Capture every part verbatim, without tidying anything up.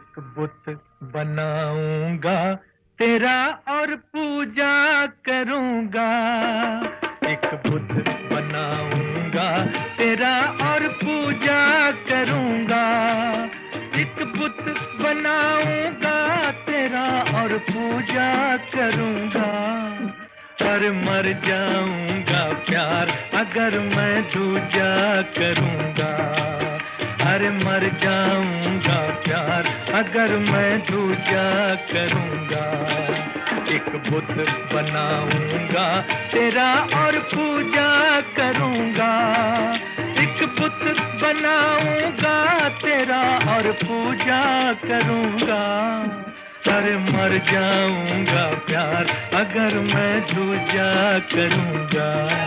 एक बुत बनाऊंगा तेरा और पूजा करूंगा। एक बुत बनाऊंगा तेरा और पूजा करूंगा। एक बुत बनाऊंगा तेरा और पूजा करूंगा। पर मर जाऊंगा प्यार अगर मैं दूजा करूंगा। अरे मर जाऊंगा प्यार अगर मैं दूजा करूंगा। एक बुत बनाऊंगा तेरा और पूजा करूंगा। एक बुत बनाऊंगा तेरा और पूजा करूंगा। अरे मर जाऊंगा प्यार अगर मैं दूजा करूंगा।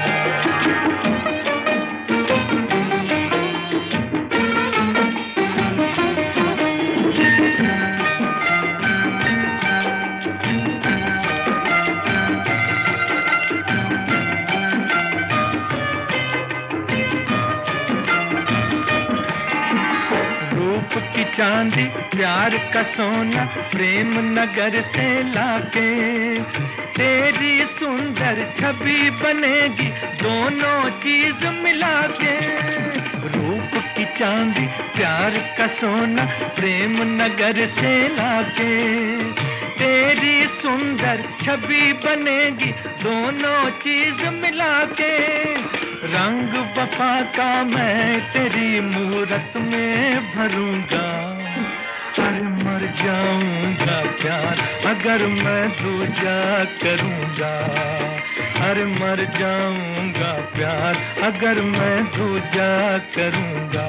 की चांदी प्यार का सोना प्रेम नगर से लाके तेरी सुंदर छवि बनेगी दोनों चीज मिला के। रूप की चांदी प्यार का सोना प्रेम नगर से लाके तेरी सुंदर छवि बनेगी दोनों चीज मिला के। रंग वफा का मैं तेरी मूरत में भरूंगा। अरे मर जाऊंगा प्यार अगर मैं दूजा करूंगा। अरे मर जाऊंगा प्यार अगर मैं दूजा करूंगा।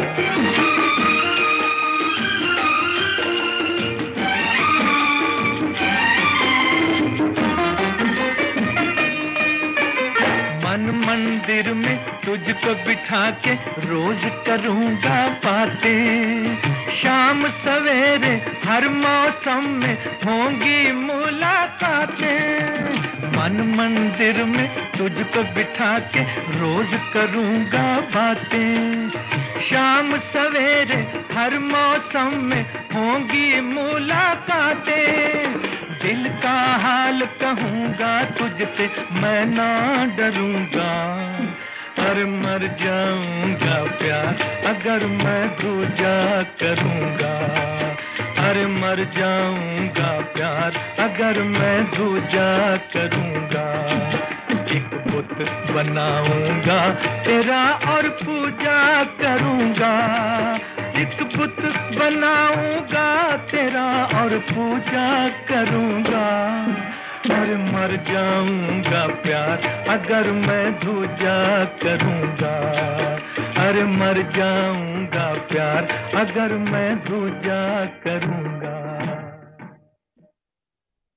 मन मंदिर में तुझको बिठा के रोज करूंगा बातें। शाम सवेरे हर मौसम में होंगी मुलाकातें। मन मंदिर में तुझको बिठा के रोज करूंगा बातें। शाम सवेरे हर मौसम में होंगी मुलाकातें। दिल का हाल कहूंगा तुझसे मैं ना डरूंगा। अरे मर जाऊंगा प्यार अगर मैं दूजा करूंगा। अरे मर जाऊंगा प्यार अगर मैं दूजा करूंगा। एक बुत बनाऊंगा तेरा और पूजा करूंगा। एक बुत बनाऊंगा तेरा और पूजा करूंगा। अरे मर जाऊंगा प्यार अगर मैं दूजा करूंगा। अरे मर जाऊंगा प्यार अगर मैं दूजा करूंगा।